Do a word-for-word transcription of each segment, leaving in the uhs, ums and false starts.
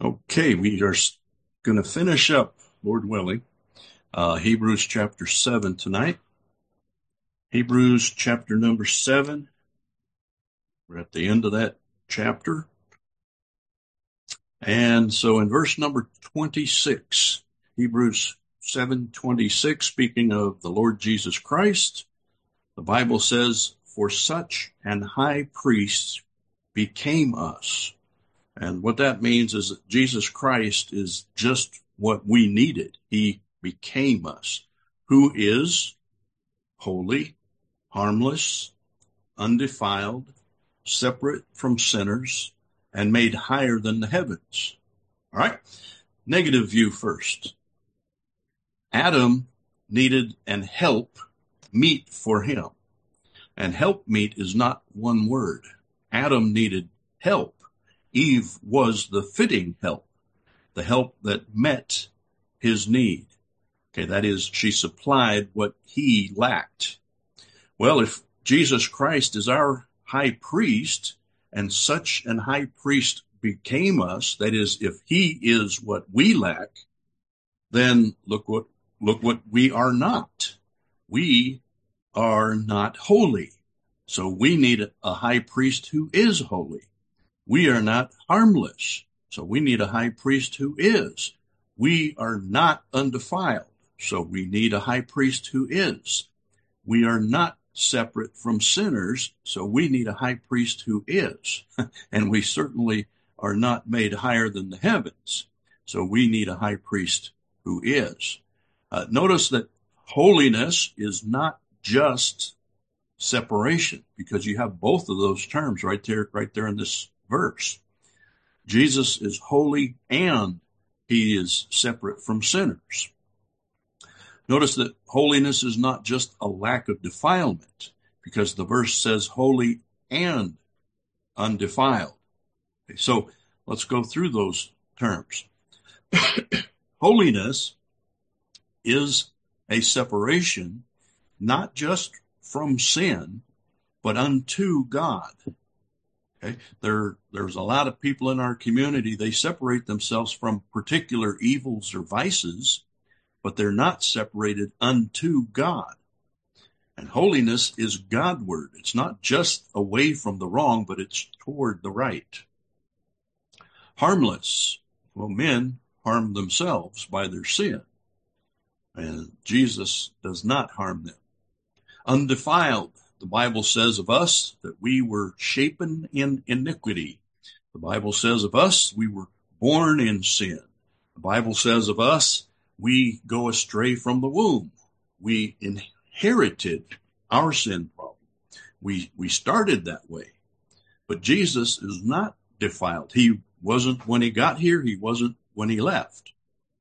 Okay, we are going to finish up, Lord willing, uh, Hebrews chapter seven tonight. Hebrews chapter number seven. We're at the end of that chapter. And so in verse number twenty-six, Hebrews seven twenty-six, speaking of the Lord Jesus Christ, the Bible says, "For such an high priest became us." And what that means is that Jesus Christ is just what we needed. He became us, who is holy, harmless, undefiled, separate from sinners, and made higher than the heavens. All right? Negative view first. Adam needed an help meet for him. And help meet is not one word. Adam needed help. Eve was the fitting help, the help that met his need. Okay, that is, she supplied what he lacked. Well, if Jesus Christ is our high priest, and such an high priest became us, that is, if he is what we lack, then look what look what we are not. We are not holy. So we need a high priest who is holy. We are not harmless, so we need a high priest who is. We are not undefiled, so we need a high priest who is. We are not separate from sinners, so we need a high priest who is. And we certainly are not made higher than the heavens, so we need a high priest who is. Uh, notice that holiness is not just separation, because you have both of those terms right there, right there in this verse. Jesus is holy and he is separate from sinners. Notice that holiness is not just a lack of defilement, because the verse says holy and undefiled. Okay, so let's go through those terms. Holiness is a separation, not just from sin, but unto God. Okay. There, there's a lot of people in our community, they separate themselves from particular evils or vices, but they're not separated unto God. And holiness is Godward. It's not just away from the wrong, but it's toward the right. Harmless. Well, men harm themselves by their sin, and Jesus does not harm them. Undefiled. The Bible says of us that we were shapen in iniquity. The Bible says of us we were born in sin. The Bible says of us we go astray from the womb. We inherited our sin problem. We, we started that way. But Jesus is not defiled. He wasn't when he got here. He wasn't when he left.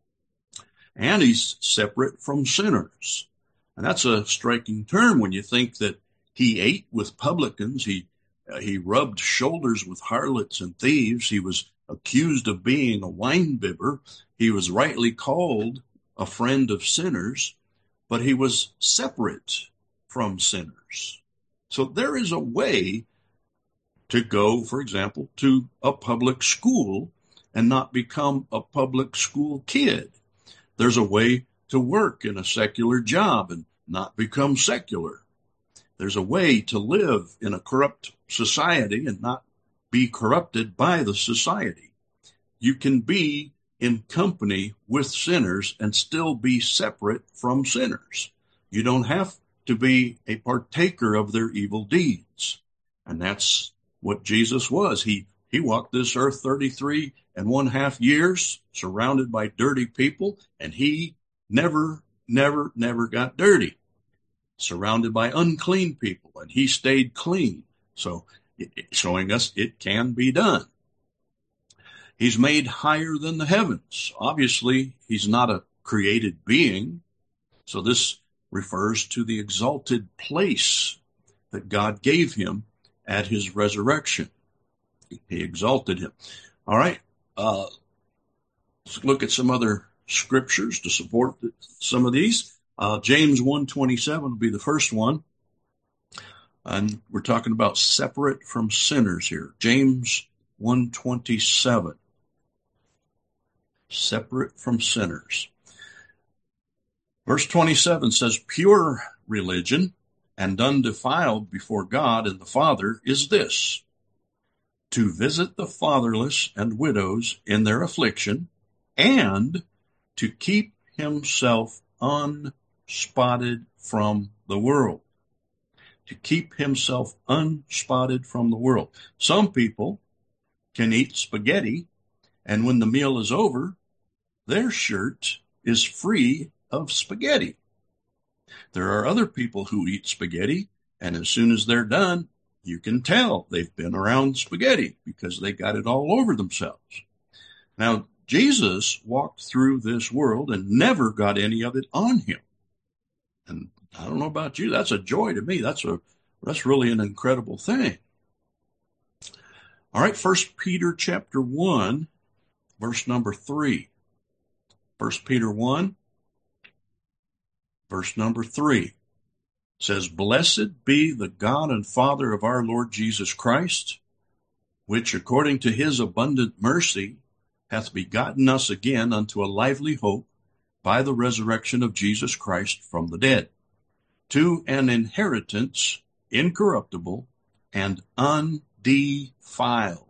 And he's separate from sinners. And that's a striking term when you think that he ate with publicans. He uh, he rubbed shoulders with harlots and thieves. He was accused of being a winebibber. He was rightly called a friend of sinners, but he was separate from sinners. So there is a way to go, for example, to a public school and not become a public school kid. There's a way to work in a secular job and not become secular. There's a way to live in a corrupt society and not be corrupted by the society. You can be in company with sinners and still be separate from sinners. You don't have to be a partaker of their evil deeds. And that's what Jesus was. He, he walked this earth thirty-three and one half years, surrounded by dirty people, and he never, never, never got dirty. Surrounded by unclean people, and he stayed clean. So it, it, showing us it can be done. He's made higher than the heavens. Obviously, he's not a created being. So this refers to the exalted place that God gave him at his resurrection. He exalted him. All right. Uh, let's look at some other scriptures to support some of these. Uh, James one twenty-seven will be the first one. And we're talking about separate from sinners here. James one twenty-seven. separate from sinners. Verse twenty-seven says, pure religion and undefiled before God and the Father is this, to visit the fatherless and widows in their affliction, and to keep himself unspotted from the world. To keep himself unspotted from the world. Some people can eat spaghetti, and when the meal is over, their shirt is free of spaghetti. There are other people who eat spaghetti, and as soon as they're done, you can tell they've been around spaghetti because they got it all over themselves. Now, Jesus walked through this world and never got any of it on him. And I don't know about you, that's a joy to me. That's a that's really an incredible thing. All right, First Peter chapter one, verse number three. First Peter one, verse number three says, blessed be the God and Father of our Lord Jesus Christ, which according to his abundant mercy hath begotten us again unto a lively hope by the resurrection of Jesus Christ from the dead, to an inheritance incorruptible and undefiled,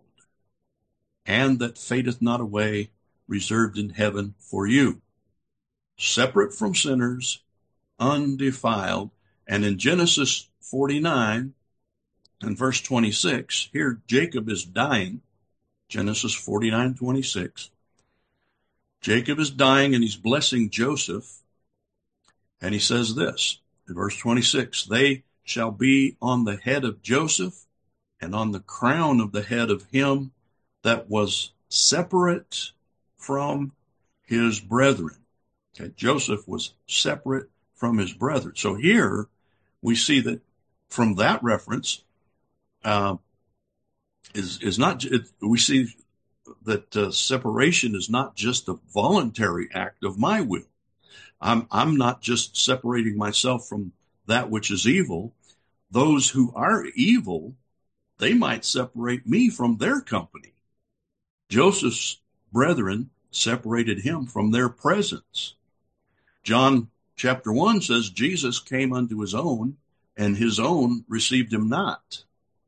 and that fadeth not away, reserved in heaven for you, separate from sinners, undefiled. And in Genesis forty-nine and verse twenty-six, here Jacob is dying. Genesis forty-nine, twenty-six. Jacob is dying and he's blessing Joseph. And he says this in verse twenty-six, they shall be on the head of Joseph and on the crown of the head of him that was separate from his brethren. Okay, Joseph was separate from his brethren. So here we see that from that reference uh, is is not. It, we see that uh, separation is not just a voluntary act of my will. I'm I'm not just separating myself from that which is evil. Those who are evil, they might separate me from their company. Joseph's brethren separated him from their presence. John chapter one says Jesus came unto his own, and his own received him not.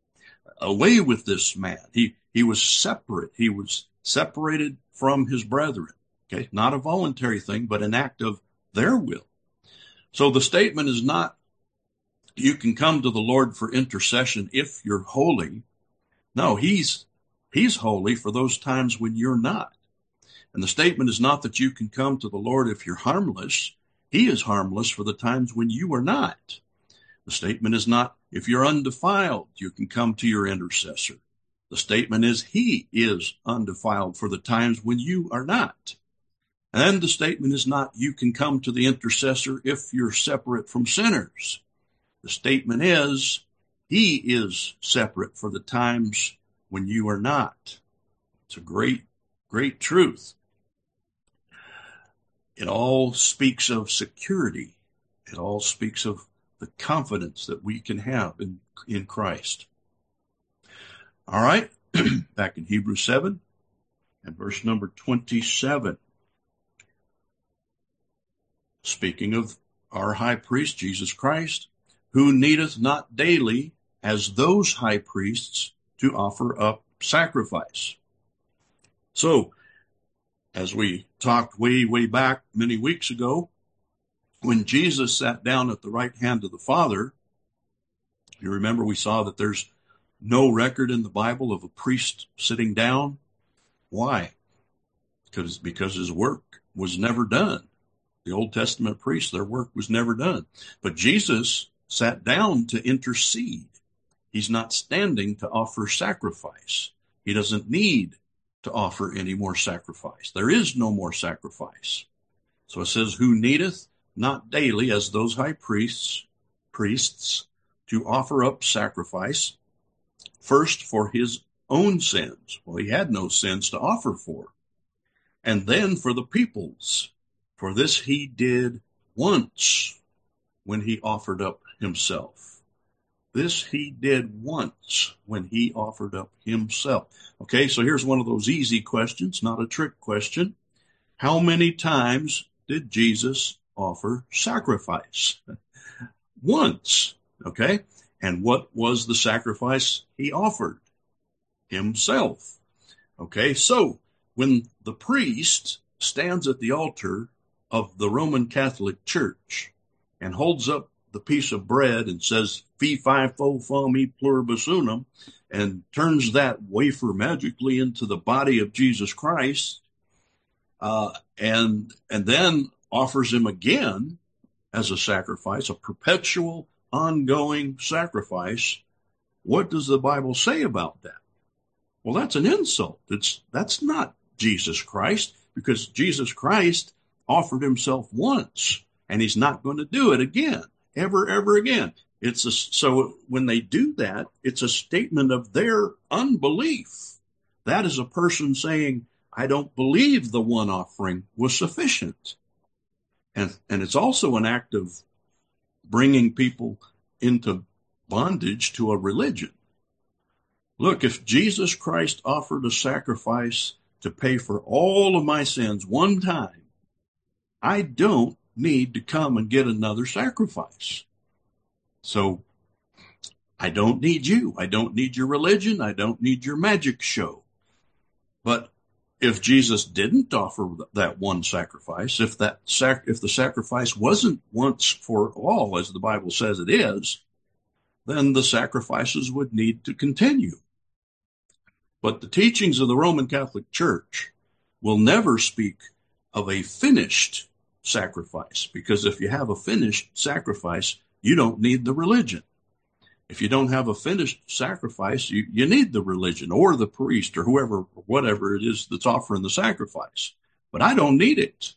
Away with this man. He he was separate. He was separated from his brethren. Okay, not a voluntary thing, but an act of their will. So the statement is not, you can come to the Lord for intercession if you're holy. No, he's he's holy for those times when you're not. And the statement is not that you can come to the Lord if you're harmless. He is harmless for the times when you are not. The statement is not, if you're undefiled, you can come to your intercessor. The statement is, he is undefiled for the times when you are not. And the statement is not, you can come to the intercessor if you're separate from sinners. The statement is, he is separate for the times when you are not. It's a great, great truth. It all speaks of security. It all speaks of the confidence that we can have in, in Christ. All right, back in Hebrews seven and verse number twenty-seven. Speaking of our high priest, Jesus Christ, who needeth not daily as those high priests to offer up sacrifice. So, as we talked way, way back many weeks ago, when Jesus sat down at the right hand of the Father, you remember we saw that there's no record in the Bible of a priest sitting down. Why? Because, because his work was never done. The Old Testament priests, their work was never done. But Jesus sat down to intercede. He's not standing to offer sacrifice. He doesn't need to offer any more sacrifice. There is no more sacrifice. So it says, who needeth not daily as those high priests, priests to offer up sacrifice, first for his own sins. Well, he had no sins to offer for. And then for the people's. For this he did once when he offered up himself. This he did once when he offered up himself. Okay, so here's one of those easy questions, not a trick question. How many times did Jesus offer sacrifice? Once, okay? And what was the sacrifice he offered? Himself. Okay, so when the priest stands at the altar of the Roman Catholic Church and holds up the piece of bread and says, Fee, fi, fo, fum, e pluribus unum, and turns that wafer magically into the body of Jesus Christ, uh, and and then offers him again as a sacrifice, a perpetual, ongoing sacrifice, what does the Bible say about that? Well, that's an insult. It's that's not Jesus Christ, because Jesus Christ offered himself once, and he's not going to do it again, ever, ever again. It's a, so when they do that, it's a statement of their unbelief. That is a person saying, I don't believe the one offering was sufficient. And, and it's also an act of bringing people into bondage to a religion. Look, if Jesus Christ offered a sacrifice to pay for all of my sins one time, I don't need to come and get another sacrifice. So I don't need you. I don't need your religion. I don't need your magic show. But if Jesus didn't offer that one sacrifice, if that sac- if the sacrifice wasn't once for all, as the Bible says it is, then the sacrifices would need to continue. But the teachings of the Roman Catholic Church will never speak of a finished sacrifice, because if you have a finished sacrifice, you don't need the religion. If you don't have a finished sacrifice, you, you need the religion or the priest or whoever, whatever it is that's offering the sacrifice. But I don't need it.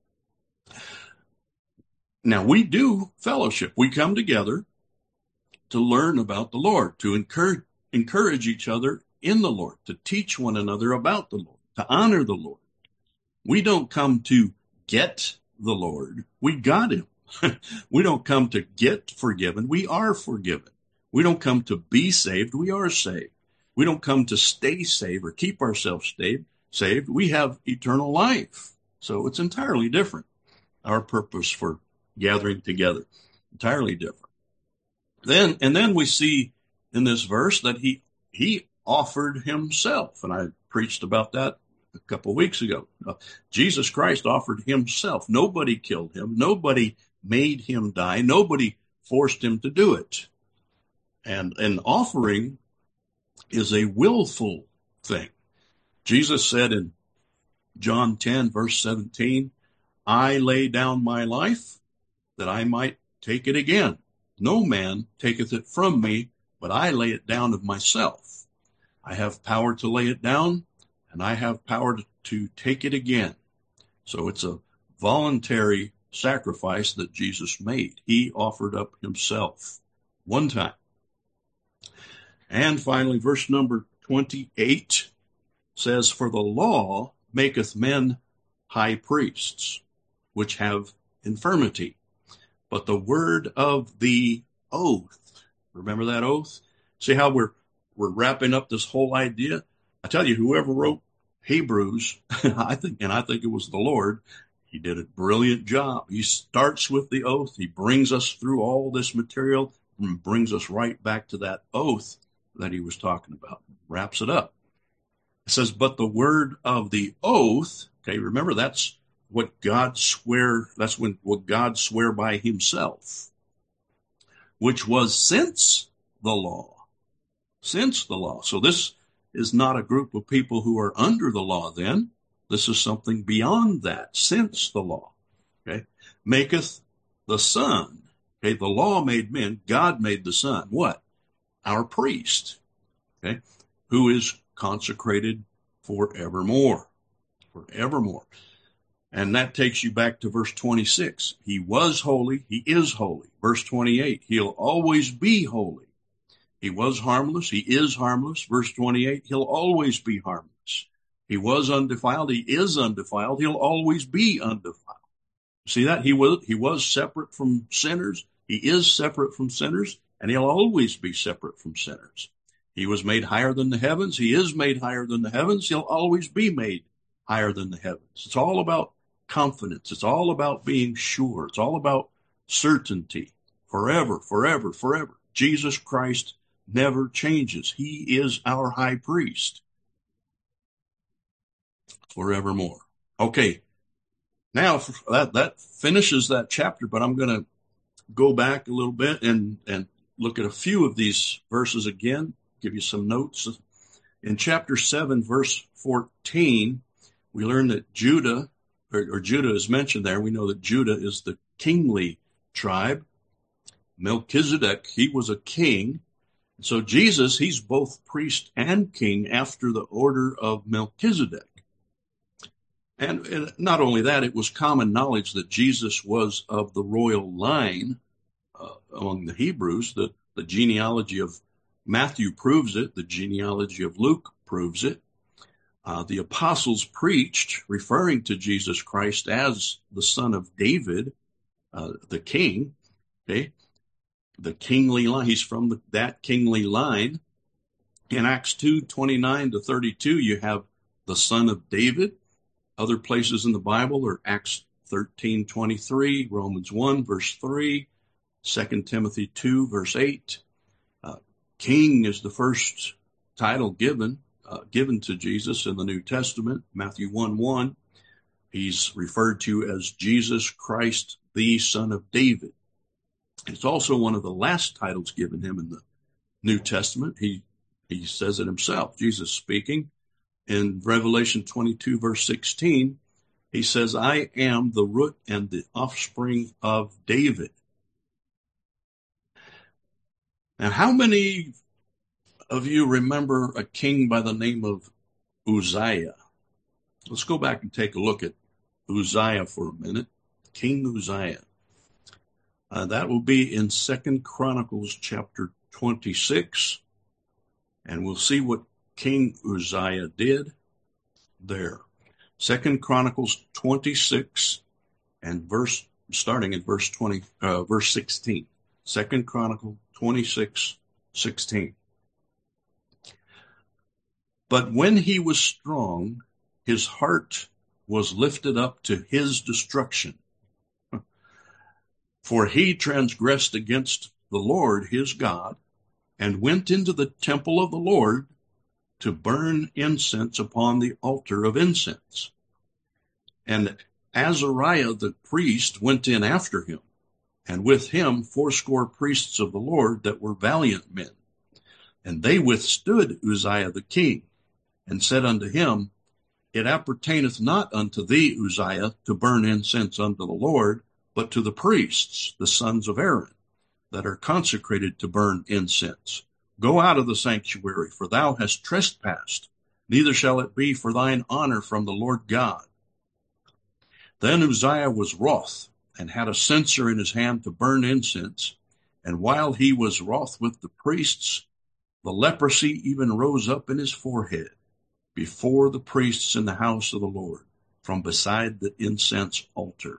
Now, we do fellowship. We come together to learn about the Lord, to encourage, encourage each other in the Lord, to teach one another about the Lord, to honor the Lord. We don't come to get the Lord. We got him. We don't come to get forgiven. We are forgiven. We don't come to be saved. We are saved. We don't come to stay saved or keep ourselves saved. Saved. We have eternal life. So it's entirely different. Our purpose for gathering together, entirely different. Then, and then we see in this verse that he, he offered himself. And I preached about that a couple of weeks ago. Uh, Jesus Christ offered himself. Nobody killed him. Nobody made him die. Nobody forced him to do it. And an offering is a willful thing. Jesus said in John ten, verse seventeen, I lay down my life that I might take it again. No man taketh it from me, but I lay it down of myself. I have power to lay it down, and I have power to, to take it again. So it's a voluntary sacrifice that Jesus made. He offered up himself one time. And finally, verse number twenty-eight says, for the law maketh men high priests, which have infirmity. But the word of the oath, remember that oath? See how we're we're wrapping up this whole idea? I tell you, whoever wrote Hebrews, I think, and I think it was the Lord, he did a brilliant job. He starts with the oath. He brings us through all this material and brings us right back to that oath that he was talking about. Wraps it up. It says, but the word of the oath, okay, remember that's what God swear, that's when what God swear by himself, which was since the law, since the law. So this is not a group of people who are under the law then. This is something beyond that, since the law, okay, maketh the Son. Okay, the law made men, God made the Son. What? Our priest, okay, who is consecrated forevermore, forevermore. And that takes you back to verse twenty-six. He was holy. He is holy. Verse twenty-eight, he'll always be holy. He was harmless. He is harmless. Verse twenty-eight, he'll always be harmless. He was undefiled. He is undefiled. He'll always be undefiled. See that? He was, he was separate from sinners. He is separate from sinners, and he'll always be separate from sinners. He was made higher than the heavens. He is made higher than the heavens. He'll always be made higher than the heavens. It's all about confidence. It's all about being sure. It's all about certainty. Forever, forever, forever. Jesus Christ never changes. He is our high priest forevermore. Okay, now that, that finishes that chapter, but I'm going to go back a little bit and, and look at a few of these verses again, give you some notes. In chapter seven, verse fourteen, we learn that Judah, or, or Judah is mentioned there. We know that Judah is the kingly tribe. Melchizedek, he was a king. So Jesus, he's both priest and king after the order of Melchizedek. And, and not only that, it was common knowledge that Jesus was of the royal line uh, among the Hebrews. The, the genealogy of Matthew proves it. The genealogy of Luke proves it. Uh, the apostles preached, referring to Jesus Christ as the son of David, uh, the king. Okay. The kingly line. He's from the, that kingly line. In Acts two, twenty-nine to thirty-two, you have the son of David. Other places in the Bible are Acts thirteen, twenty-three, Romans one, verse three, Second Timothy two, verse eight. Uh, king is the first title given, uh, given to Jesus in the New Testament. Matthew one, one. He's referred to as Jesus Christ, the son of David. It's also one of the last titles given him in the New Testament. He he says it himself, Jesus speaking. In Revelation twenty-two, verse sixteen, he says, I am the root and the offspring of David. Now, how many of you remember a king by the name of Uzziah? Let's go back and take a look at Uzziah for a minute. King Uzziah. Uh, that will be in Second Chronicles chapter twenty-six. And we'll see what King Uzziah did there. Second Chronicles twenty-six and verse, starting at verse twenty, uh, verse sixteen. Second Chronicle twenty-six, sixteen. But when he was strong, his heart was lifted up to his destruction. For he transgressed against the Lord his God, and went into the temple of the Lord to burn incense upon the altar of incense. And Azariah the priest went in after him, and with him fourscore priests of the Lord that were valiant men. And they withstood Uzziah the king, and said unto him, It appertaineth not unto thee, Uzziah, to burn incense unto the Lord, but to the priests, the sons of Aaron, that are consecrated to burn incense. Go out of the sanctuary, for thou hast trespassed, neither shall it be for thine honor from the Lord God. Then Uzziah was wroth, and had a censer in his hand to burn incense. And while he was wroth with the priests, the leprosy even rose up in his forehead before the priests in the house of the Lord, from beside the incense altar.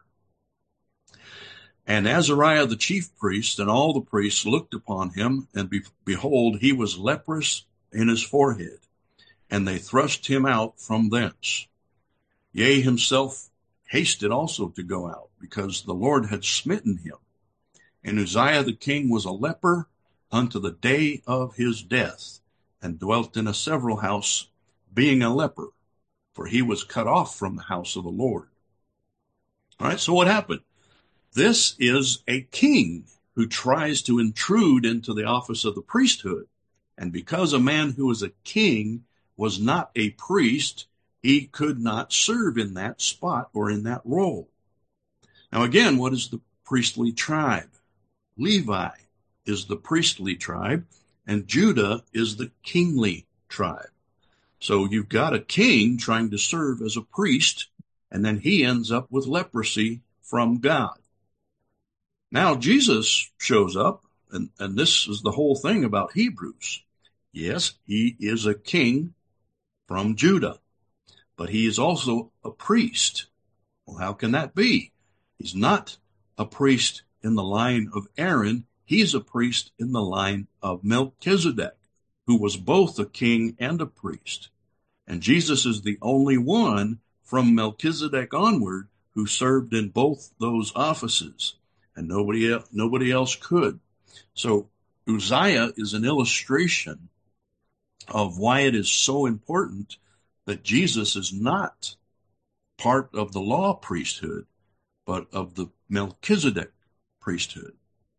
And Azariah the chief priest and all the priests looked upon him, and be- behold, he was leprous in his forehead, and they thrust him out from thence. Yea, himself hasted also to go out, because the Lord had smitten him. And Uzziah the king was a leper unto the day of his death, and dwelt in a several house, being a leper, for he was cut off from the house of the Lord. All right, so what happened? This is a king who tries to intrude into the office of the priesthood. And because a man who was a king was not a priest, he could not serve in that spot or in that role. Now, again, what is the priestly tribe? Levi is the priestly tribe, and Judah is the kingly tribe. So you've got a king trying to serve as a priest, and then he ends up with leprosy from God. Now Jesus shows up, and, and this is the whole thing about Hebrews. Yes, he is a king from Judah, but he is also a priest. Well, how can that be? He's not a priest in the line of Aaron. He's a priest in the line of Melchizedek, who was both a king and a priest. And Jesus is the only one from Melchizedek onward who served in both those offices, and nobody else, nobody else could. So Uzziah is an illustration of why it is so important that Jesus is not part of the law priesthood, but of the Melchizedek priesthood.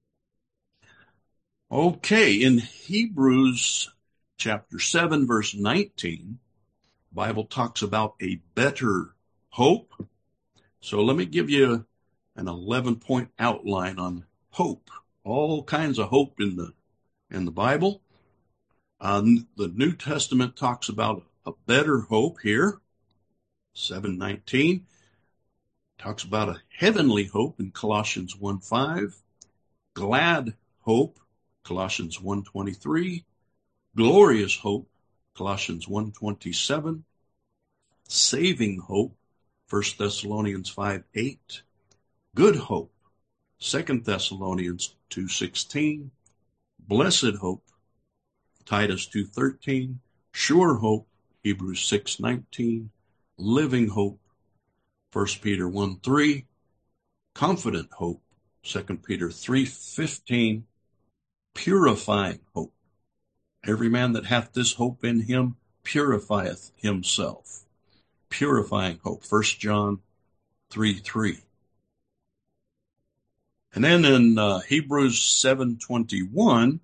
Okay, in Hebrews chapter seven, verse nineteen, the Bible talks about a better hope. So let me give you an eleven-point outline on hope. All kinds of hope in the in the Bible. Uh, the New Testament talks about a better hope here. seven nineteen talks about a heavenly hope in Colossians one five. Glad hope, Colossians one twenty-three. Glorious hope, Colossians one twenty-seven. Saving hope, First Thessalonians five eight. Good hope, Second Thessalonians two sixteen. Blessed hope, Titus two thirteen. Sure hope, Hebrews six nineteen. Living hope, First Peter one three. Confident hope, Second Peter three fifteen. Purifying hope. Every man that hath this hope in him purifieth himself. Purifying hope, First John three three. And then in uh, Hebrews seven twenty-one,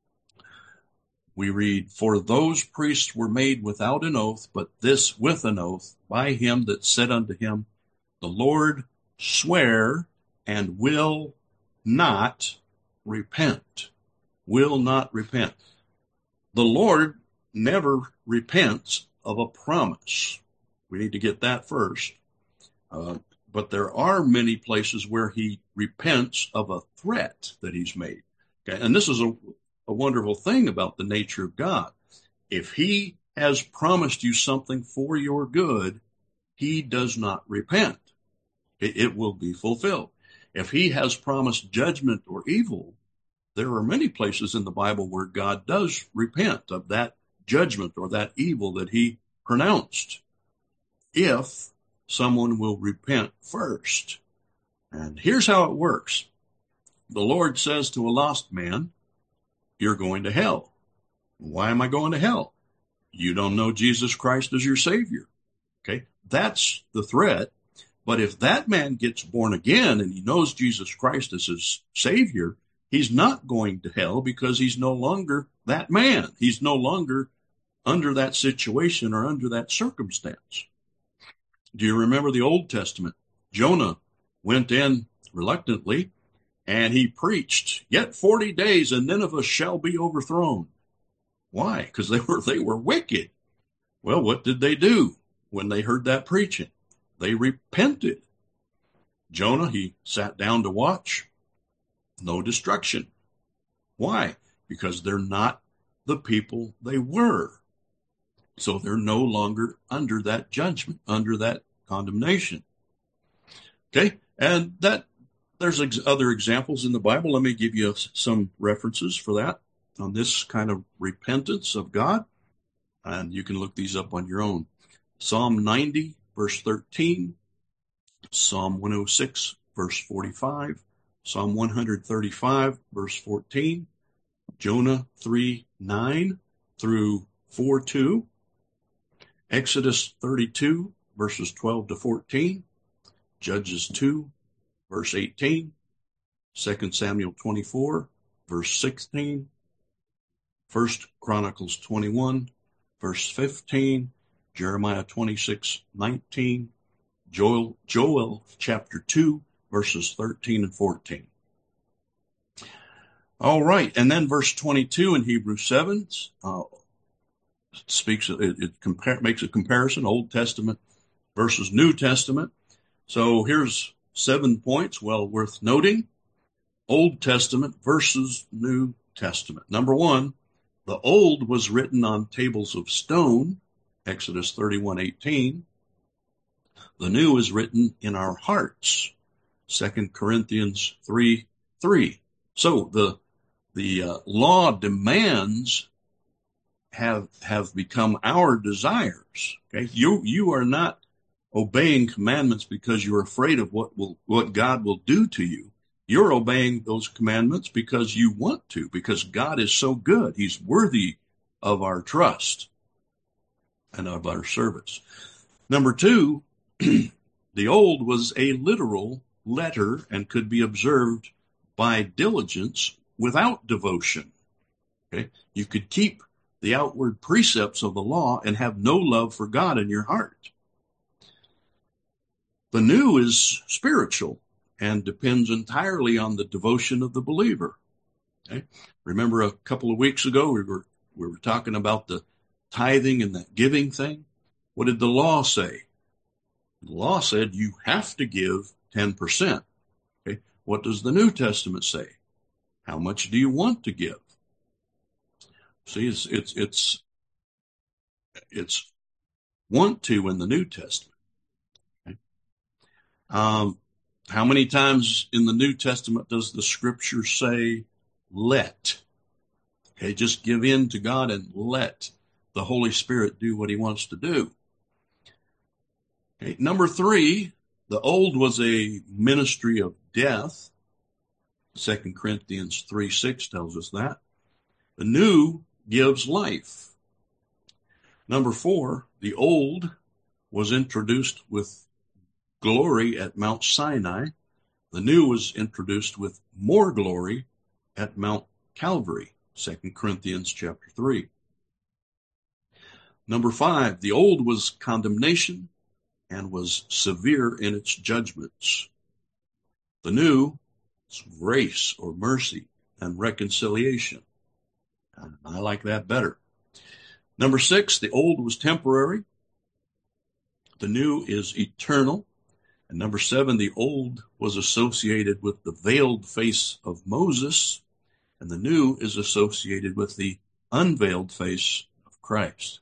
we read, For those priests were made without an oath, but this with an oath, by him that said unto him, The Lord swear and will not repent. Will not repent. The Lord never repents of a promise. We need to get that first. Uh, but there are many places where he repents of a threat that he's made. Okay, and this is a, a wonderful thing about the nature of God. If he has promised you something for your good, he does not repent. It, it will be fulfilled. If he has promised judgment or evil, there are many places in the Bible where God does repent of that judgment or that evil that he pronounced, if someone will repent first. And here's how it works. The Lord says to a lost man, you're going to hell. Why am I going to hell? You don't know Jesus Christ as your Savior. Okay, that's the threat. But if that man gets born again and he knows Jesus Christ as his Savior, he's not going to hell because he's no longer that man. He's no longer under that situation or under that circumstance. Do you remember the Old Testament? Jonah went in reluctantly and he preached, yet forty days and Nineveh shall be overthrown. Why? Because they were, they were wicked. Well, what did they do when they heard that preaching? They repented. Jonah, he sat down to watch. No destruction. Why? Because they're not the people they were. So they're no longer under that judgment, under that condemnation. Okay, and that there's ex- other examples in the Bible. Let me give you some references for that on this kind of repentance of God, and you can look these up on your own. Psalm ninety, verse thirteen, Psalm one oh six, verse forty-five, Psalm one thirty-five, verse fourteen, Jonah three nine through four two, Exodus thirty-two, verses twelve to fourteen, Judges two, verse eighteen, Second Samuel twenty-four, verse sixteen, First Chronicles twenty-one, verse fifteen, Jeremiah twenty-six nineteen, Joel, Joel chapter two, verses thirteen and fourteen. All right, and then verse twenty-two in Hebrews seven uh, speaks, it, it compare, makes a comparison, Old Testament versus New Testament. So here's seven points well worth noting. Old Testament versus New Testament. Number one, the Old was written on tables of stone, Exodus thirty-one eighteen. The New is written in our hearts, Second Corinthians three three. So the the uh, law demands have have become our desires. Okay, you you are not obeying commandments because you're afraid of what will, what God will do to you. You're obeying those commandments because you want to, because God is so good. He's worthy of our trust and of our service. Number two, the old was a literal letter and could be observed by diligence without devotion. Okay? You could keep the outward precepts of the law and have no love for God in your heart. The new is spiritual and depends entirely on the devotion of the believer. Okay? Remember a couple of weeks ago, we were, we were talking about the tithing and that giving thing. What did the law say? The law said you have to give ten percent. Okay? What does the New Testament say? How much do you want to give? See, it's, it's, it's, it's want to in the New Testament. Okay? Um, how many times in the New Testament does the scripture say, let? Okay, just give in to God and let the Holy Spirit do what he wants to do. Okay, number three, the old was a ministry of death. Second Corinthians three six tells us that. The new gives life. Number four, the old was introduced with glory at Mount Sinai. The new was introduced with more glory at Mount Calvary, Second Corinthians chapter three. Number five, the old was condemnation and was severe in its judgments. The new is grace or mercy and reconciliation. And I like that better. Number six, the old was temporary. The new is eternal. And number seven, the old was associated with the veiled face of Moses, and the new is associated with the unveiled face of Christ.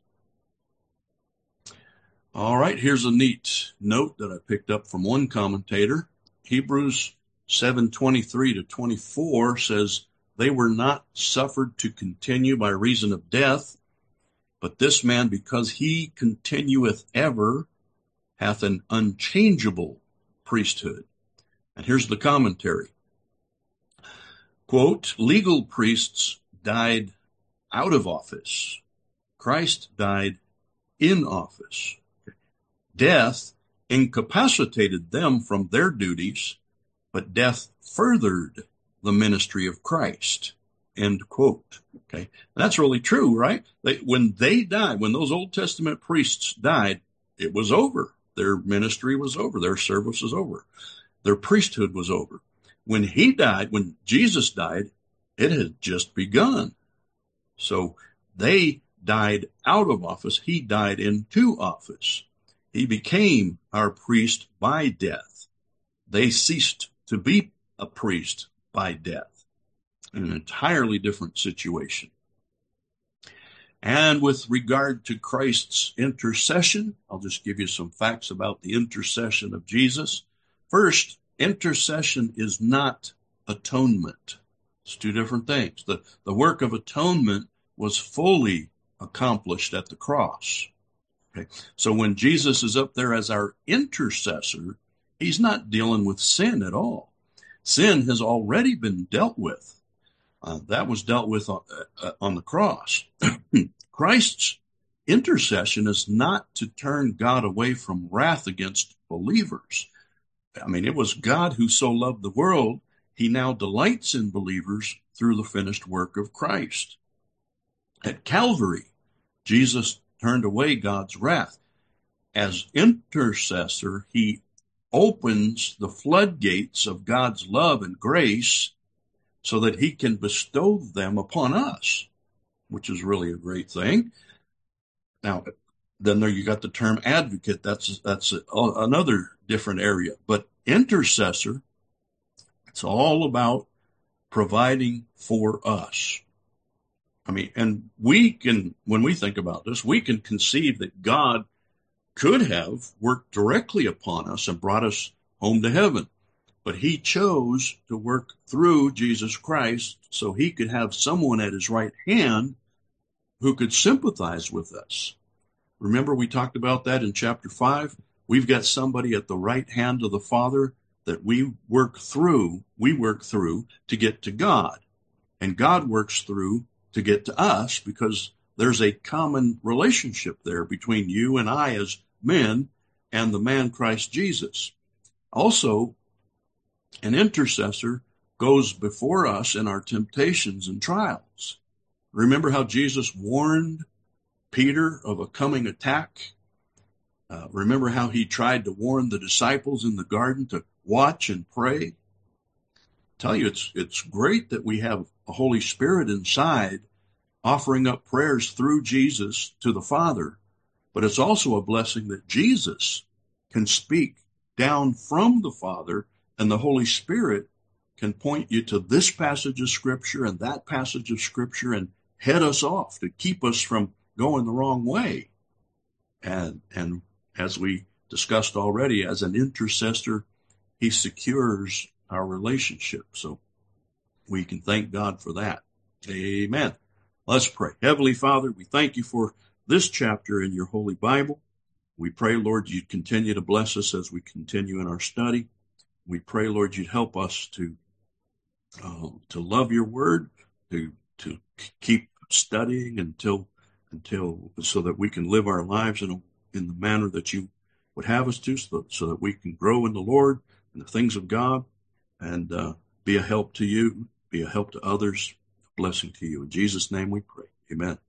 All right, here's a neat note that I picked up from one commentator. Hebrews seven twenty-three to twenty-four says, they were not suffered to continue by reason of death, but this man, because he continueth ever, hath an unchangeable priesthood. And here's the commentary. Quote, legal priests died out of office. Christ died in office. Death incapacitated them from their duties, but death furthered the ministry of Christ. End quote. Okay. That's really true, right? They, when they died, when those Old Testament priests died, it was over. Their ministry was over. Their service was over. Their priesthood was over. When he died, when Jesus died, it had just begun. So they died out of office. He died into office. He became our priest by death. They ceased to be a priest by death. An entirely different situation. And with regard to Christ's intercession, I'll just give you some facts about the intercession of Jesus. First, intercession is not atonement. It's two different things. The, the work of atonement was fully accomplished at the cross. Okay. So when Jesus is up there as our intercessor, he's not dealing with sin at all. Sin has already been dealt with. Uh, that was dealt with on, uh, on the cross. Christ's intercession is not to turn God away from wrath against believers. I mean, it was God who so loved the world, he now delights in believers through the finished work of Christ. At Calvary, Jesus turned away God's wrath. As intercessor, he opens the floodgates of God's love and grace so that he can bestow them upon us, which is really a great thing. Now, then there you got the term advocate. That's that's a, another different area. But intercessor, it's all about providing for us. I mean, and we can, when we think about this, we can conceive that God could have worked directly upon us and brought us home to heaven. But he chose to work through Jesus Christ so he could have someone at his right hand who could sympathize with us. Remember, we talked about that in chapter five. We've got somebody at the right hand of the Father that we work through, we work through to get to God. And God works through to get to us, because there's a common relationship there between you and I as men and the man Christ Jesus. Also, an intercessor goes before us in our temptations and trials. Remember how Jesus warned Peter of a coming attack? Uh, remember how he tried to warn the disciples in the garden to watch and pray? I tell you, it's it's great that we have a Holy Spirit inside offering up prayers through Jesus to the Father, but it's also a blessing that Jesus can speak down from the Father, and the Holy Spirit can point you to this passage of Scripture and that passage of Scripture and head us off to keep us from going the wrong way. And, and as we discussed already, as an intercessor, he secures our relationship. So we can thank God for that. Amen. Let's pray. Heavenly Father, we thank you for this chapter in your Holy Bible. We pray, Lord, you'd continue to bless us as we continue in our study. We pray, Lord, you'd help us to uh, to love your word, to to keep studying until until so that we can live our lives in a, in the manner that you would have us to, so, so that we can grow in the Lord and the things of God, and uh, be a help to you, be a help to others, a blessing to you. In Jesus' name we pray. Amen.